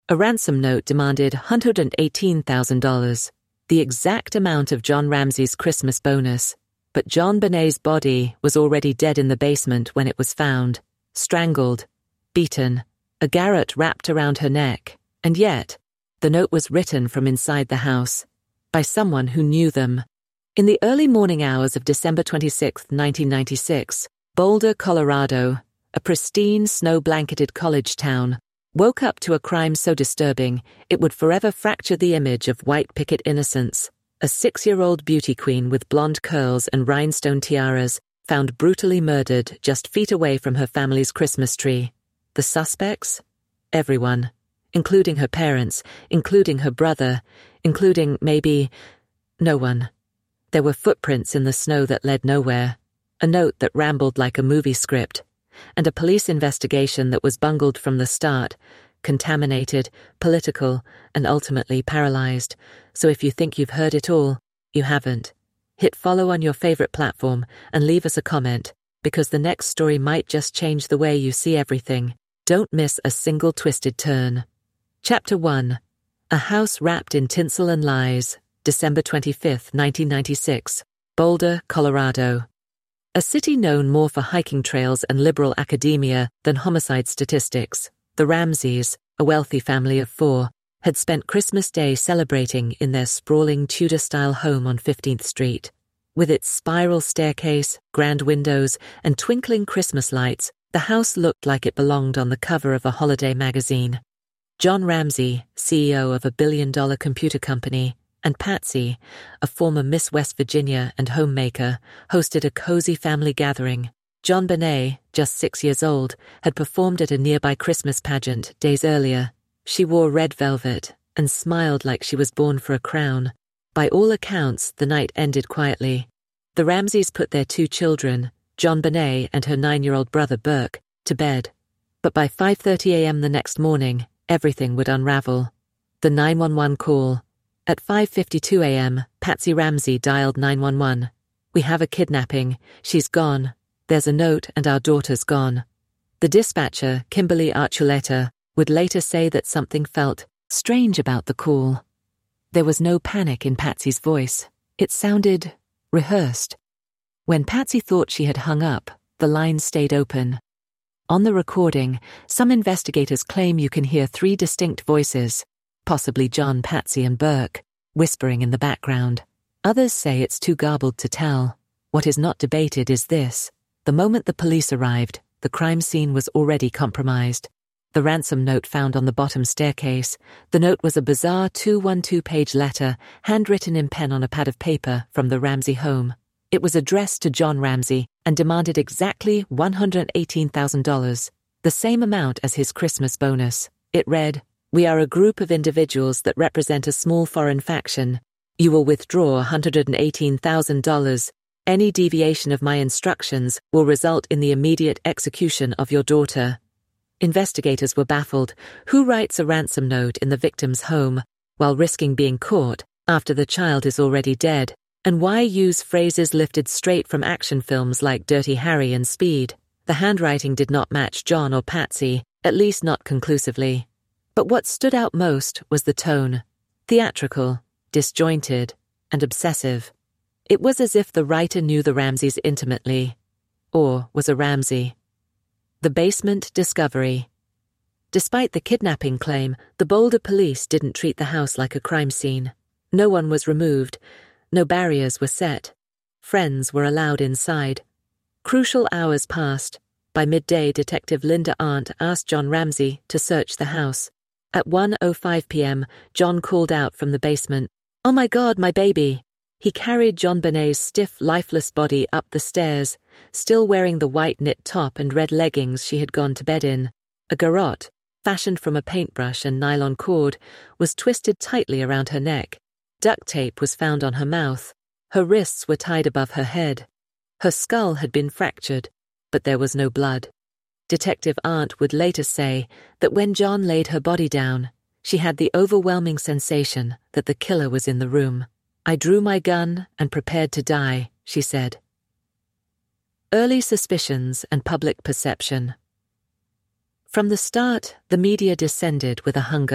A ransom note demanded $118,000, the exact amount of John Ramsey's Christmas bonus. But JonBenet's body was already dead in the basement when it was found, strangled, beaten, a garrote wrapped around her neck, and yet, the note was written from inside the house, by someone who knew them. In the early morning hours of December 26, 1996, Boulder, Colorado, a pristine, snow-blanketed college town, woke up to a crime so disturbing it would forever fracture the image of white picket innocence. A 6-year-old beauty queen with blonde curls and rhinestone tiaras found brutally murdered just feet away from her family's Christmas tree. The suspects? Everyone. Including her parents, including her brother, including, maybe, no one. There were footprints in the snow that led nowhere, a note that rambled like a movie script, and a police investigation that was bungled from the start, contaminated, political, and ultimately paralyzed. So if you think you've heard it all, you haven't. Hit follow on your favorite platform and leave us a comment, because the next story might just change the way you see everything. Don't miss a single twisted turn. Chapter 1. A House Wrapped in Tinsel and Lies, December 25, 1996, Boulder, Colorado. A city known more for hiking trails and liberal academia than homicide statistics. The Ramseys, a wealthy family of 4, had spent Christmas Day celebrating in their sprawling Tudor-style home on 15th Street. With its spiral staircase, grand windows, and twinkling Christmas lights, the house looked like it belonged on the cover of a holiday magazine. John Ramsey, CEO of a billion-dollar computer company, and Patsy, a former Miss West Virginia and homemaker, hosted a cozy family gathering. JonBenet, just 6 years old, had performed at a nearby Christmas pageant days earlier. She wore red velvet and smiled like she was born for a crown. By all accounts, the night ended quietly. The Ramseys put their 2 children, JonBenet and her 9-year-old brother Burke, to bed. But by 5:30 a.m. the next morning, everything would unravel. The 911 call. At 5:52 a.m., Patsy Ramsey dialed 911. "We have a kidnapping. She's gone. There's a note and our daughter's gone." The dispatcher, Kimberly Archuleta, would later say that something felt strange about the call. There was no panic in Patsy's voice. It sounded rehearsed. When Patsy thought she had hung up, the line stayed open. On the recording, some investigators claim you can hear 3 distinct voices, possibly John, Patsy, and Burke, whispering in the background. Others say it's too garbled to tell. What is not debated is this. The moment the police arrived, the crime scene was already compromised. The ransom note found on the bottom staircase. The note was a bizarre 212-page letter, handwritten in pen on a pad of paper from the Ramsey home. It was addressed to John Ramsey and demanded exactly $118,000, the same amount as his Christmas bonus. It read, "We are a group of individuals that represent a small foreign faction. You will withdraw $118,000. Any deviation of my instructions will result in the immediate execution of your daughter." Investigators were baffled. Who writes a ransom note in the victim's home while risking being caught after the child is already dead? And why use phrases lifted straight from action films like Dirty Harry and Speed? The handwriting did not match John or Patsy, at least not conclusively. But what stood out most was the tone. Theatrical, disjointed, and obsessive. It was as if the writer knew the Ramseys intimately, or was a Ramsey. The basement discovery. Despite the kidnapping claim, the Boulder police didn't treat the house like a crime scene. No one was removed. No barriers were set. Friends were allowed inside. Crucial hours passed. By midday, Detective Linda Arndt asked John Ramsey to search the house. At 1:05 p.m., John called out from the basement, "Oh my God, my baby!" He carried JonBenet's stiff, lifeless body up the stairs, still wearing the white knit top and red leggings she had gone to bed in. A garrote, fashioned from a paintbrush and nylon cord, was twisted tightly around her neck. Duct tape was found on her mouth. Her wrists were tied above her head. Her skull had been fractured, but there was no blood. Detective Arndt would later say that when John laid her body down, she had the overwhelming sensation that the killer was in the room. "I drew my gun and prepared to die," she said. Early suspicions and public perception. From the start, the media descended with a hunger.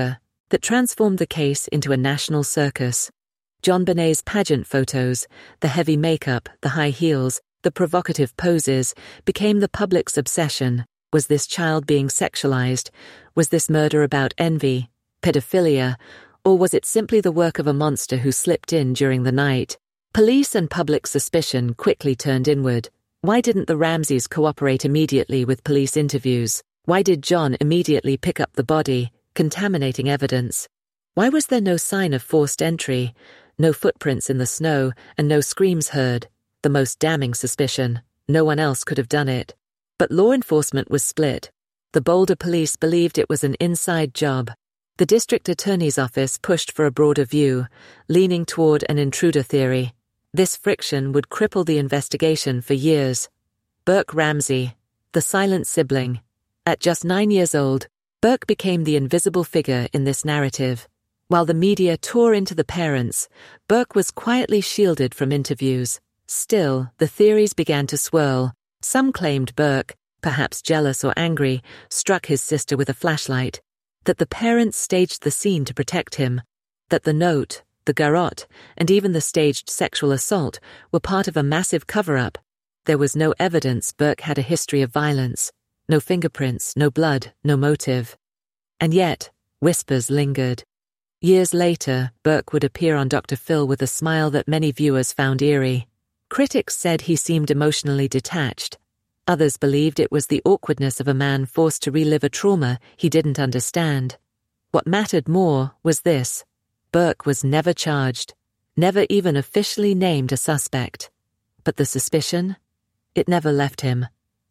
that transformed the case into a national circus. JonBenét's pageant photos, the heavy makeup, the high heels, the provocative poses, became the public's obsession. Was this child being sexualized? Was this murder about envy, pedophilia, or was it simply the work of a monster who slipped in during the night? Police and public suspicion quickly turned inward. Why didn't the Ramseys cooperate immediately with police interviews? Why did John immediately pick up the body, contaminating evidence? Why was there no sign of forced entry, no footprints in the snow, and no screams heard? The most damning suspicion. No one else could have done it. But law enforcement was split. The Boulder police believed it was an inside job. The district attorney's office pushed for a broader view, leaning toward an intruder theory. This friction would cripple the investigation for years. Burke Ramsey, the silent sibling. At just 9 years old, Burke became the invisible figure in this narrative. While the media tore into the parents, Burke was quietly shielded from interviews. Still, the theories began to swirl. Some claimed Burke, perhaps jealous or angry, struck his sister with a flashlight, that the parents staged the scene to protect him, that the note, the garrote, and even the staged sexual assault were part of a massive cover-up. There was no evidence Burke had a history of violence, no fingerprints, no blood, no motive. And yet, whispers lingered. Years later, Burke would appear on Dr. Phil with a smile that many viewers found eerie. Critics said he seemed emotionally detached. Others believed it was the awkwardness of a man forced to relive a trauma he didn't understand. What mattered more was this: Burke was never charged, never even officially named a suspect. But the suspicion? It never left him.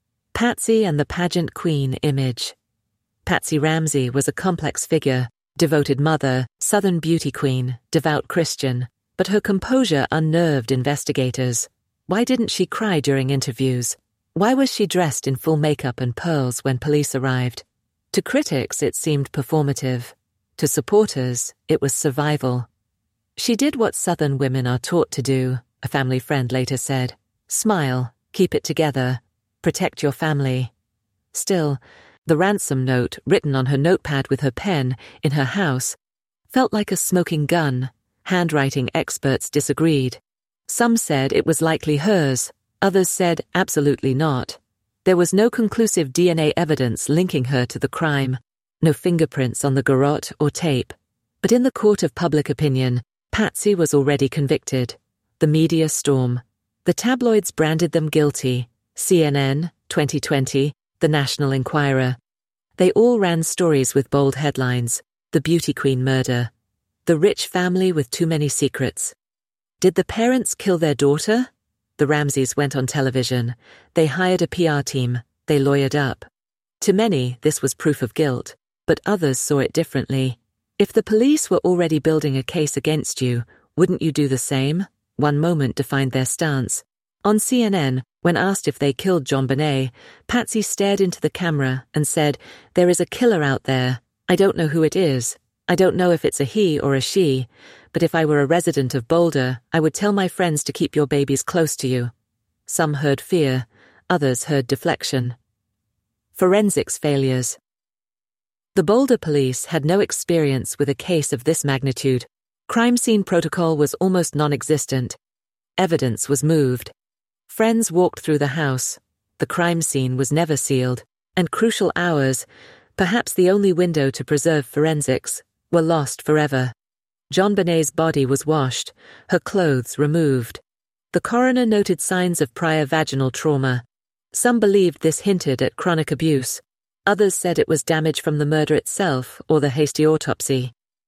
Patsy and the pageant queen image. Patsy Ramsey was a complex figure, devoted mother, Southern beauty queen, devout Christian, but her composure unnerved investigators. Why didn't she cry during interviews? Why was she dressed in full makeup and pearls when police arrived? To critics, it seemed performative. To supporters, it was survival. She did what Southern women are taught to do, a family friend later said. Smile, keep it together, protect your family. Still, the ransom note, written on her notepad with her pen in her house, felt like a smoking gun. Handwriting experts disagreed. Some said it was likely hers, others said absolutely not. There was no conclusive DNA evidence linking her to the crime, no fingerprints on the garrote or tape. But in the court of public opinion, Patsy was already convicted. The media storm. The tabloids branded them guilty. CNN, 2020, The National Enquirer. They all ran stories with bold headlines: the beauty queen murder, the rich family with too many secrets. Did the parents kill their daughter? The Ramseys went on television. They hired a PR team. They lawyered up. To many, this was proof of guilt, but others saw it differently. If the police were already building a case against you, wouldn't you do the same? One moment defined their stance. On CNN, when asked if they killed JonBenet, Patsy stared into the camera and said, "There is a killer out there. I don't know who it is. I don't know if it's a he or a she, but if I were a resident of Boulder, I would tell my friends to keep your babies close to you." Some heard fear, others heard deflection. Forensics failures. The Boulder police had no experience with a case of this magnitude. Crime scene protocol was almost non-existent. Evidence was moved. Friends walked through the house. The crime scene was never sealed, and crucial hours, perhaps the only window to preserve forensics, were lost forever. JonBenet's body was washed, her clothes removed. The coroner noted signs of prior vaginal trauma. Some believed this hinted at chronic abuse. Others said it was damage from the murder itself or the hasty autopsy.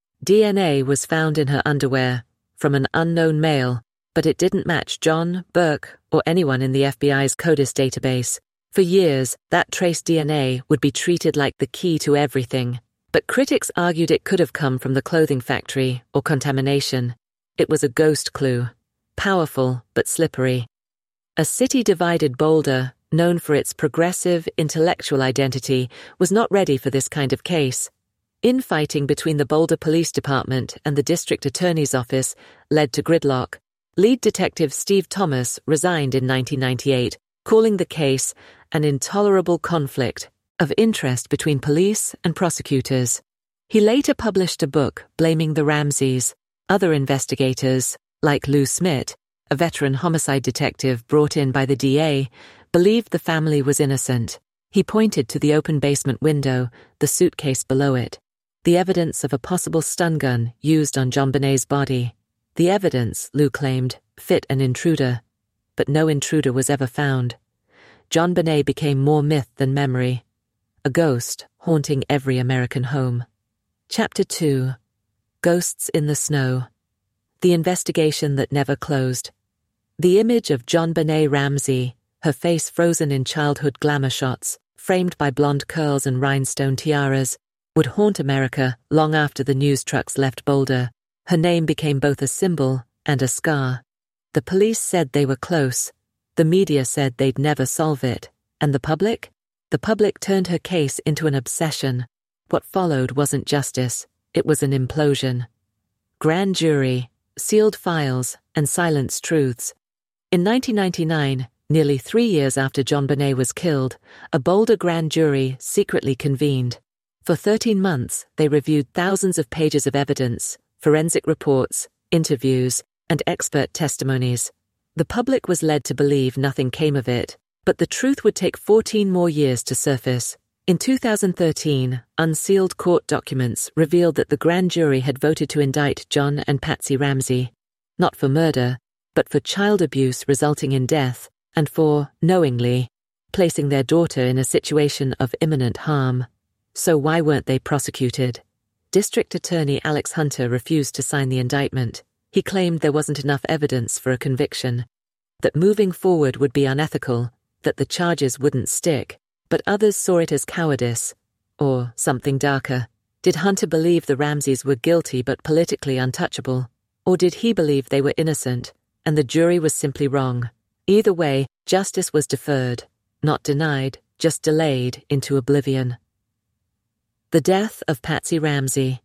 DNA was found in her underwear, from an unknown male, but it didn't match John, Burke, or anyone in the FBI's CODIS database. For years, that trace DNA would be treated like the key to everything. But critics argued it could have come from the clothing factory or contamination. It was a ghost clue, powerful but slippery. A city-divided Boulder, known for its progressive, intellectual identity, was not ready for this kind of case. Infighting between the Boulder Police Department and the District Attorney's Office led to gridlock. Lead detective Steve Thomas resigned in 1998, calling the case an intolerable conflict of interest between police and prosecutors. He later published a book blaming the Ramseys. Other investigators, like Lou Smit, a veteran homicide detective brought in by the DA, believed the family was innocent. He pointed to the open basement window, the suitcase below it, the evidence of a possible stun gun used on JonBenet's body. The evidence, Lou claimed, fit an intruder, but no intruder was ever found. JonBenet became more myth than memory, a ghost haunting every American home. Chapter 2. Ghosts in the Snow. The investigation that never closed. The image of JonBenet Ramsey, her face frozen in childhood glamour shots, framed by blonde curls and rhinestone tiaras, would haunt America long after the news trucks left Boulder. Her name became both a symbol and a scar. The police said they were close. The media said they'd never solve it. And the public? The public turned her case into an obsession. What followed wasn't justice, it was an implosion. Grand jury, sealed files, and silenced truths. In 1999, nearly 3 years after JonBenet was killed, a Boulder grand jury secretly convened. For 13 months, they reviewed thousands of pages of evidence, forensic reports, interviews, and expert testimonies. The public was led to believe nothing came of it, but the truth would take 14 more years to surface. In 2013, unsealed court documents revealed that the grand jury had voted to indict John and Patsy Ramsey, not for murder, but for child abuse resulting in death, and for, knowingly, placing their daughter in a situation of imminent harm. So why weren't they prosecuted? District Attorney Alex Hunter refused to sign the indictment. He claimed there wasn't enough evidence for a conviction, that moving forward would be unethical, that the charges wouldn't stick, but others saw it as cowardice, or something darker. Did Hunter believe the Ramseys were guilty but politically untouchable? Or did he believe they were innocent, and the jury was simply wrong? Either way, justice was deferred, not denied, just delayed into oblivion. The death of Patsy Ramsey.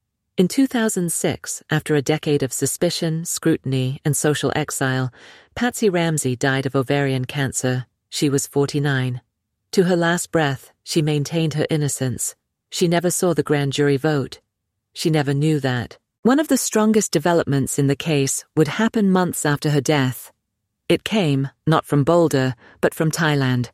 In 2006, after a decade of suspicion, scrutiny, and social exile, Patsy Ramsey died of ovarian cancer. She was 49. To her last breath, she maintained her innocence. She never saw the grand jury vote. She never knew that. One of the strongest developments in the case would happen months after her death. It came, not from Boulder, but from Thailand.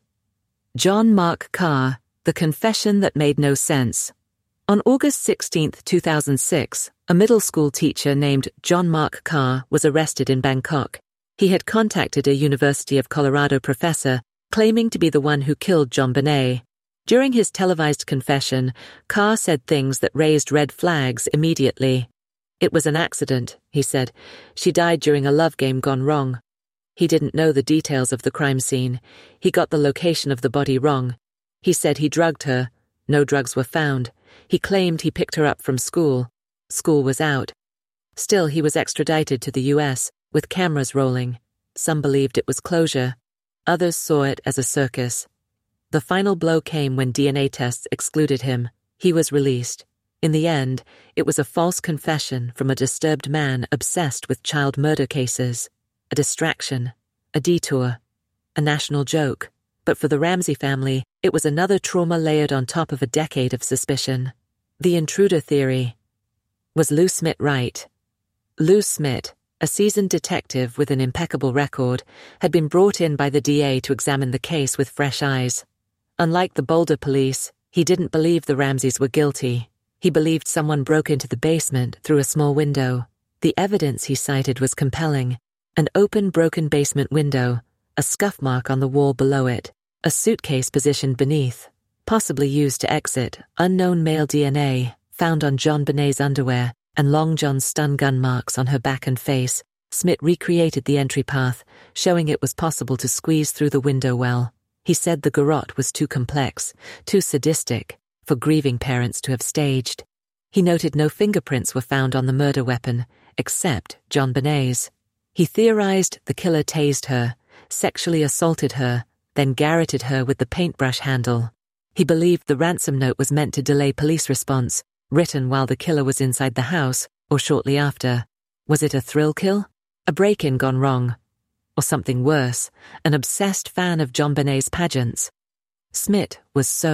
John Mark Carr, the confession that made no sense. On August 16, 2006, a middle school teacher named John Mark Carr was arrested in Bangkok. He had contacted a University of Colorado professor claiming to be the one who killed JonBenet. During his televised confession, Carr said things that raised red flags immediately. It was an accident, he said. She died during a love game gone wrong. He didn't know the details of the crime scene. He got the location of the body wrong. He said he drugged her. No drugs were found. He claimed he picked her up from school. School was out. Still, he was extradited to the US, with cameras rolling. Some believed it was closure. Others saw it as a circus. The final blow came when DNA tests excluded him. He was released. In the end, it was a false confession from a disturbed man obsessed with child murder cases. A distraction, a detour, a national joke. But for the Ramsey family, it was another trauma layered on top of a decade of suspicion. The intruder theory. Was Lou Smit right? Lou Smit, a seasoned detective with an impeccable record, had been brought in by the DA to examine the case with fresh eyes. Unlike the Boulder police, he didn't believe the Ramseys were guilty. He believed someone broke into the basement through a small window. The evidence he cited was compelling. An open, broken basement window, a scuff mark on the wall below it, a suitcase positioned beneath, possibly used to exit, unknown male DNA found on JonBenet's underwear, and Long John's stun gun marks on her back and face. Smit recreated the entry path, showing it was possible to squeeze through the window well. He said the garrote was too complex, too sadistic, for grieving parents to have staged. He noted no fingerprints were found on the murder weapon, except JonBenet's. He theorized the killer tased her, sexually assaulted her, then garroted her with the paintbrush handle. He believed the ransom note was meant to delay police response, written while the killer was inside the house, or shortly after. Was it a thrill kill? A break-in gone wrong? Or something worse, an obsessed fan of JonBenet's pageants? Smit was so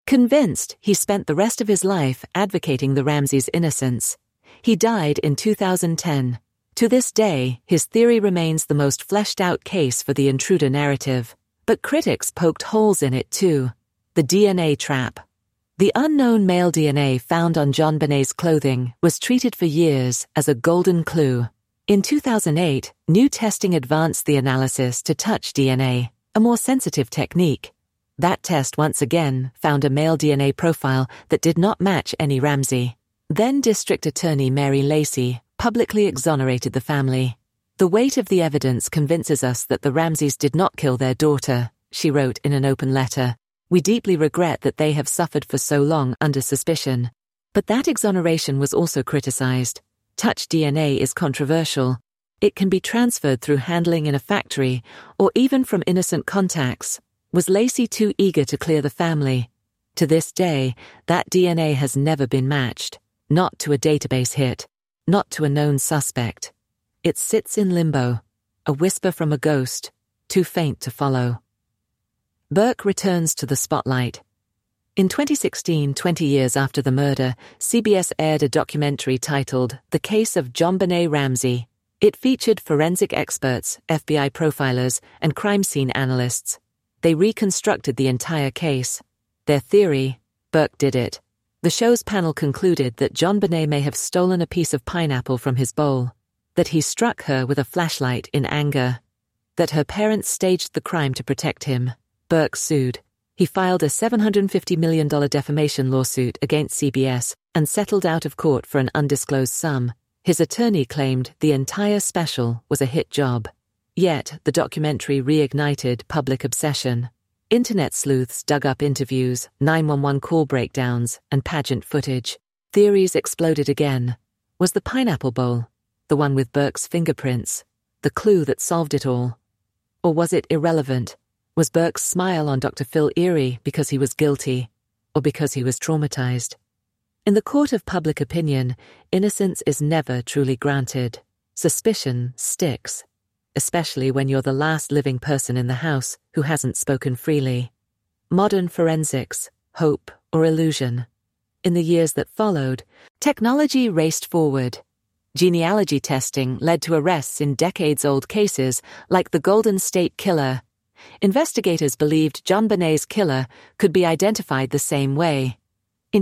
Convinced, he spent the rest of his life advocating the Ramseys' innocence. He died in 2010. To this day, his theory remains the most fleshed-out case for the intruder narrative. But critics poked holes in it too. The DNA trap. The unknown male DNA found on JonBenét's clothing was treated for years as a golden clue. In 2008, new testing advanced the analysis to touch DNA, a more sensitive technique. That test once again found a male DNA profile that did not match any Ramsey. Then District Attorney Mary Lacy publicly exonerated the family. The weight of the evidence convinces us that the Ramseys did not kill their daughter, she wrote in an open letter. We deeply regret that they have suffered for so long under suspicion. But that exoneration was also criticized. Touch DNA is controversial. It can be transferred through handling in a factory or even from innocent contacts. Was Lacy too eager to clear the family? To this day, that DNA has never been matched. Not to a database hit. Not to a known suspect. It sits in limbo. A whisper from a ghost, too faint to follow. Burke returns to the spotlight. In 2016, 20 years after the murder, CBS aired a documentary titled The Case of JonBenét Ramsey. It featured forensic experts, FBI profilers, and crime scene analysts. They reconstructed the entire case. Their theory: Burke did it. The show's panel concluded that JonBenet may have stolen a piece of pineapple from his bowl, that he struck her with a flashlight in anger, that her parents staged the crime to protect him. Burke sued. He filed a $750 million defamation lawsuit against CBS and settled out of court for an undisclosed sum. His attorney claimed the entire special was a hit job. Yet, the documentary reignited public obsession. Internet sleuths dug up interviews, 911 call breakdowns, and pageant footage. Theories exploded again. Was the pineapple bowl, the one with Burke's fingerprints, the clue that solved it all? Or was it irrelevant? Was Burke's smile on Dr. Phil eerie because he was guilty, or because he was traumatized? In the court of public opinion, innocence is never truly granted. Suspicion sticks, especially when you're the last living person in the house who hasn't spoken freely. Modern forensics, hope or illusion. In the years that followed, technology raced forward. Genealogy testing led to arrests in decades-old cases like the Golden State Killer. Investigators believed JonBenét's killer could be identified the same way. In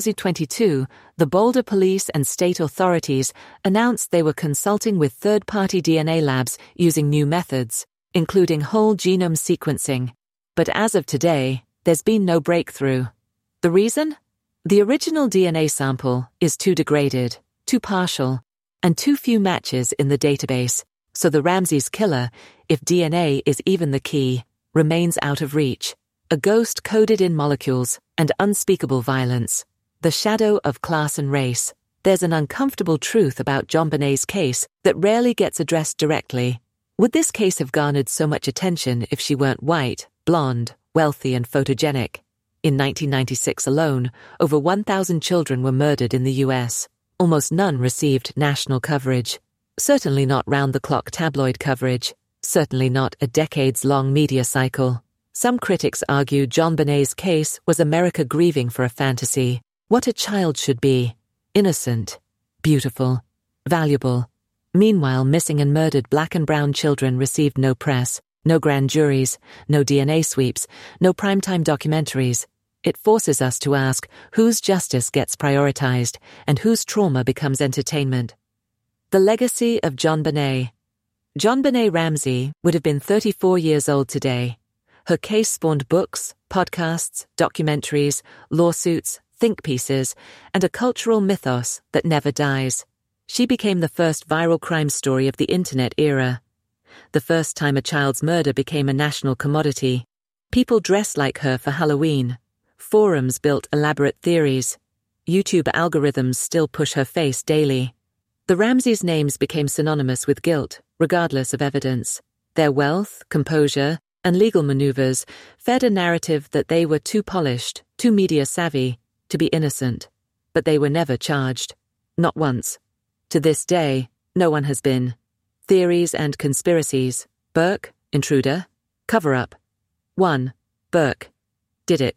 2022, the Boulder police and state authorities announced they were consulting with third-party DNA labs using new methods, including whole genome sequencing. But as of today, there's been no breakthrough. The reason? The original DNA sample is too degraded, too partial, and too few matches in the database, so the Ramsey's killer, if DNA is even the key, remains out of reach. A ghost coded in molecules and unspeakable violence. The shadow of class and race. There's an uncomfortable truth about JonBenét's case that rarely gets addressed directly. Would this case have garnered so much attention if she weren't white, blonde, wealthy, and photogenic? In 1996 alone, over 1,000 children were murdered in the US. Almost none received national coverage. Certainly not round-the-clock tabloid coverage. Certainly not a decades-long media cycle. Some critics argue JonBenét's case was America grieving for a fantasy. What a child should be. Innocent. Beautiful. Valuable. Meanwhile, missing and murdered black and brown children received no press, no grand juries, no DNA sweeps, no primetime documentaries. It forces us to ask whose justice gets prioritized and whose trauma becomes entertainment. The legacy of JonBenet. JonBenet Ramsey would have been 34 years old today. Her case spawned books, podcasts, documentaries, lawsuits, think pieces, and a cultural mythos that never dies. She became the first viral crime story of the internet era. The first time a child's murder became a national commodity. People dressed like her for Halloween. Forums built elaborate theories. YouTube algorithms still push her face daily. The Ramseys' names became synonymous with guilt, regardless of evidence. Their wealth, composure, and legal maneuvers fed a narrative that they were too polished, too media-savvy, to be innocent. But they were never charged. Not once. To this day, no one has been. Theories and conspiracies. Burke, intruder. Cover-up. 1. Burke. Did it.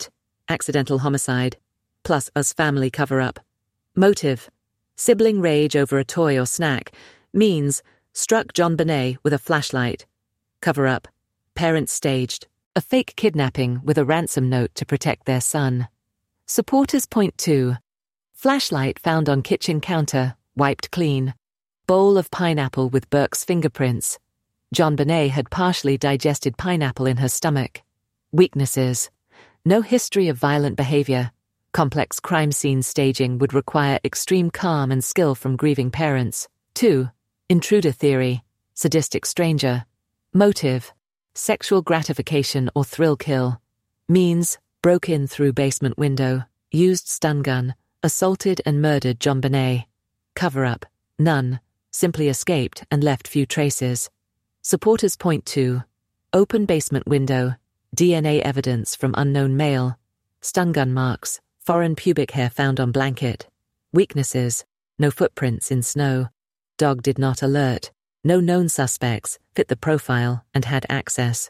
accidental homicide, plus us family cover-up. Motive, sibling rage over a toy or snack, means struck JonBenét with a flashlight. Cover-up, parents staged a fake kidnapping with a ransom note to protect their son. Supporters point to flashlight found on kitchen counter, wiped clean. Bowl of pineapple with Burke's fingerprints. JonBenét had partially digested pineapple in her stomach. Weaknesses, no history of violent behavior. Complex crime scene staging would require extreme calm and skill from grieving parents. 2. Intruder theory, sadistic stranger. Motive, sexual gratification or thrill kill. Means, broke in through basement window, used stun gun, assaulted and murdered JonBenét. Cover-up, none, simply escaped and left few traces. Supporters point to open basement window, DNA evidence from unknown male, stun gun marks, foreign pubic hair found on blanket. Weaknesses, no footprints in snow. Dog did not alert. No known suspects, fit the profile and had access.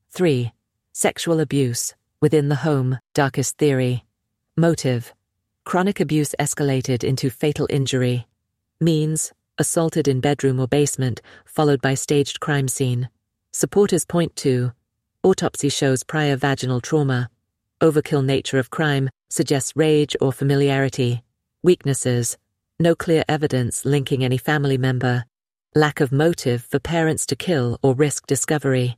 3. Sexual abuse, within the home, darkest theory. Motive, chronic abuse escalated into fatal injury. Means, assaulted in bedroom or basement, followed by staged crime scene. Supporters point to autopsy shows prior vaginal trauma. Overkill nature of crime suggests rage or familiarity. Weaknesses, no clear evidence linking any family member. Lack of motive for parents to kill or risk discovery.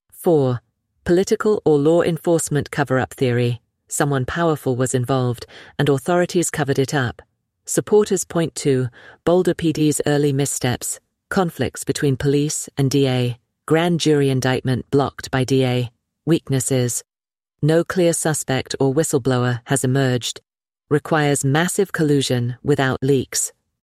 4. Political or law enforcement cover-up theory. Someone powerful was involved, and authorities covered it up. Supporters point to Boulder PD's early missteps, conflicts between police and DA, grand jury indictment blocked by DA. Weaknesses, no clear suspect or whistleblower has emerged. Requires massive collusion without leaks.